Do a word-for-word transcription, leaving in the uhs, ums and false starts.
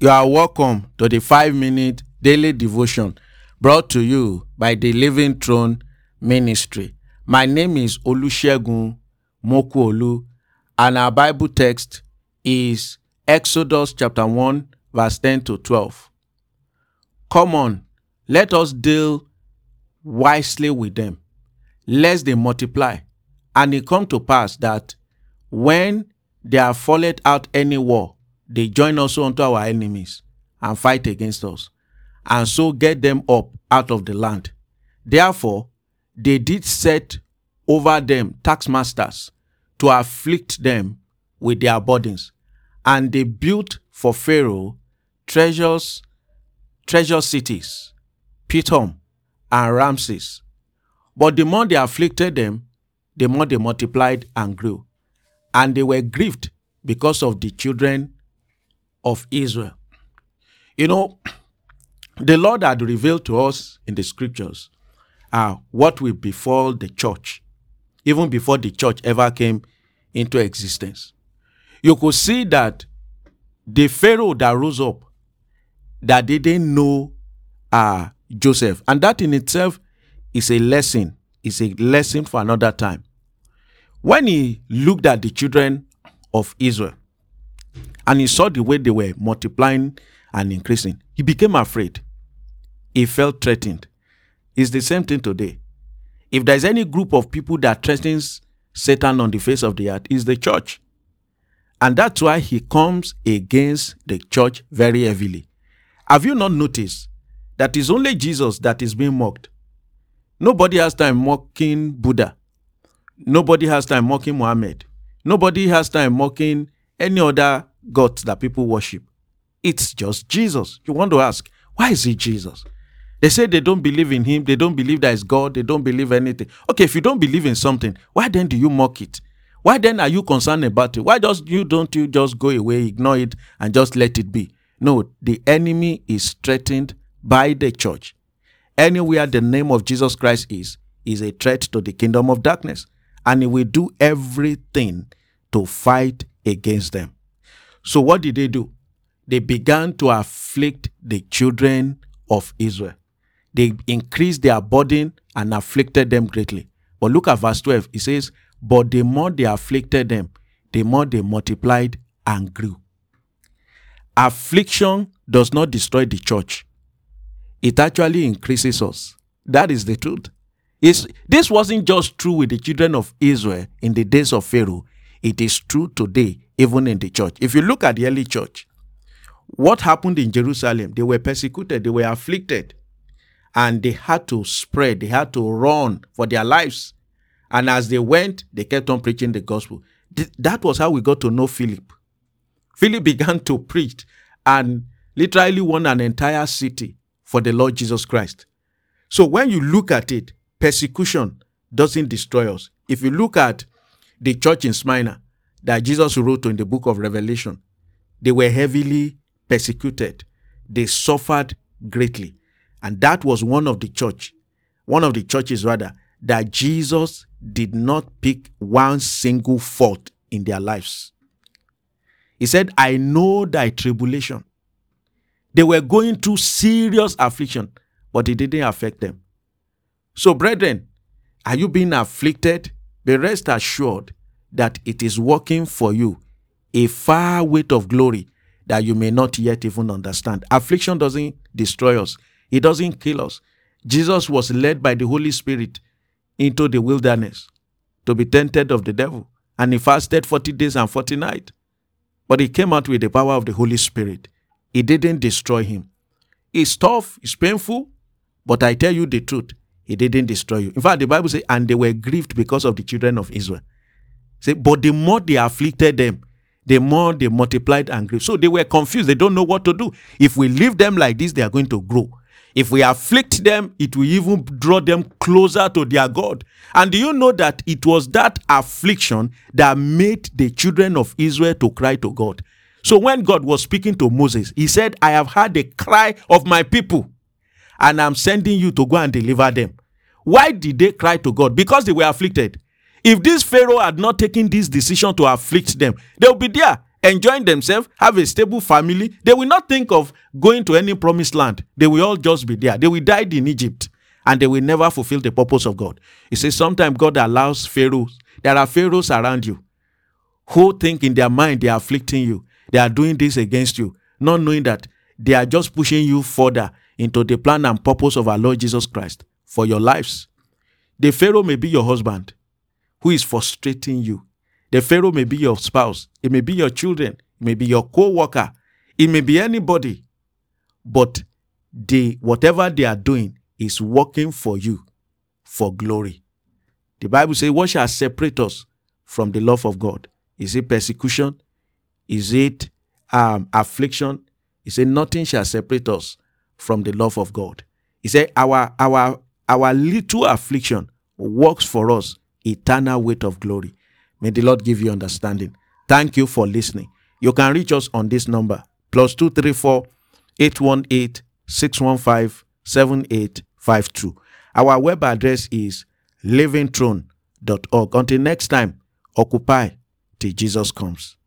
You are welcome to the five-minute daily devotion brought to you by the Living Throne Ministry. My name is Olusegun Mokuolu, and our Bible text is Exodus chapter one, verse ten to twelve. Come on, let us deal wisely with them, lest they multiply. And it come to pass that when they are fallen out any war, they join also unto our enemies and fight against us, and so get them up out of the land. Therefore, they did set over them taskmasters to afflict them with their burdens, and they built for Pharaoh treasures, treasure cities, Pithom and Ramses. But the more they afflicted them, the more they multiplied and grew, and they were grieved because of the children of Israel. You know, the Lord had revealed to us in the scriptures uh, what will befall the church, even before the church ever came into existence. You could see that the Pharaoh that rose up, that they didn't know uh, Joseph. And that in itself is a lesson, is a lesson for another time. When he looked at the children of Israel, and he saw the way they were multiplying and increasing, he became afraid. He felt threatened. It's the same thing today. If there's any group of people that threatens Satan on the face of the earth, it's the church. And that's why he comes against the church very heavily. Have you not noticed that it's only Jesus that is being mocked? Nobody has time mocking Buddha. Nobody has time mocking Muhammad. Nobody has time mocking any other gods that people worship. It's just Jesus. You want to ask, why is it Jesus? They say they don't believe in him. They don't believe that is God. They don't believe anything. Okay, if you don't believe in something, why then do you mock it? Why then are you concerned about it? Why just you don't you just go away, ignore it, and just let it be? No, the enemy is threatened by the church. Anywhere the name of Jesus Christ is, is a threat to the kingdom of darkness. And he will do everything to fight against them. So what did they do? They began to afflict the children of Israel. They increased their burden and afflicted them greatly. But look at verse twelve. It says, but the more they afflicted them, the more they multiplied and grew. Affliction does not destroy the church. It actually increases us. That is the truth. It's, this wasn't just true with the children of Israel in the days of Pharaoh. It is true today, even in the church. If you look at the early church, what happened in Jerusalem? They were persecuted, they were afflicted, and they had to spread, they had to run for their lives. And as they went, they kept on preaching the gospel. That was how we got to know Philip. Philip began to preach and literally won an entire city for the Lord Jesus Christ. So when you look at it, persecution doesn't destroy us. If you look at the church in Smyrna that Jesus wrote in the book of Revelation, they were heavily persecuted. They suffered greatly. And that was one of the church, one of the churches rather, that Jesus did not pick one single fault in their lives. He said, I know thy tribulation. They were going through serious affliction, but it didn't affect them. So, brethren, are you being afflicted? Be rest assured that it is working for you a far weight of glory that you may not yet even understand. Affliction doesn't destroy us. It doesn't kill us. Jesus was led by the Holy Spirit into the wilderness to be tempted of the devil. And he fasted forty days and forty nights. But he came out with the power of the Holy Spirit. It didn't destroy him. It's tough, it's painful, but I tell you the truth, it didn't destroy you. In fact, the Bible says, and they were grieved because of the children of Israel. Say, but the more they afflicted them, the more they multiplied and grew. So they were confused. They don't know what to do. If we leave them like this, they are going to grow. If we afflict them, it will even draw them closer to their God. And do you know that it was that affliction that made the children of Israel to cry to God? So when God was speaking to Moses, he said, I have heard the cry of my people, and I'm sending you to go and deliver them. Why did they cry to God? Because they were afflicted. If this Pharaoh had not taken this decision to afflict them, they would be there enjoying themselves, have a stable family. They will not think of going to any promised land. They will all just be there. They will die in Egypt, and they will never fulfill the purpose of God. You see, sometimes God allows pharaohs. There are pharaohs around you who think in their mind they are afflicting you. They are doing this against you, not knowing that they are just pushing you further into the plan and purpose of our Lord Jesus Christ for your lives. The Pharaoh may be your husband who is frustrating you. The Pharaoh may be your spouse. It may be your children. It may be your co-worker. It may be anybody. But they, whatever they are doing is working for you for glory. The Bible says, what shall separate us from the love of God? Is it persecution? Is it um, affliction? He said, nothing shall separate us from the love of God. He said, our, our, our little affliction works for us eternal weight of glory. May the Lord give you understanding. Thank you for listening. You can reach us on this number, plus two three four, eight one eight, six one five, seven eight five two. Our web address is living throne dot org. Until next time, occupy till Jesus comes.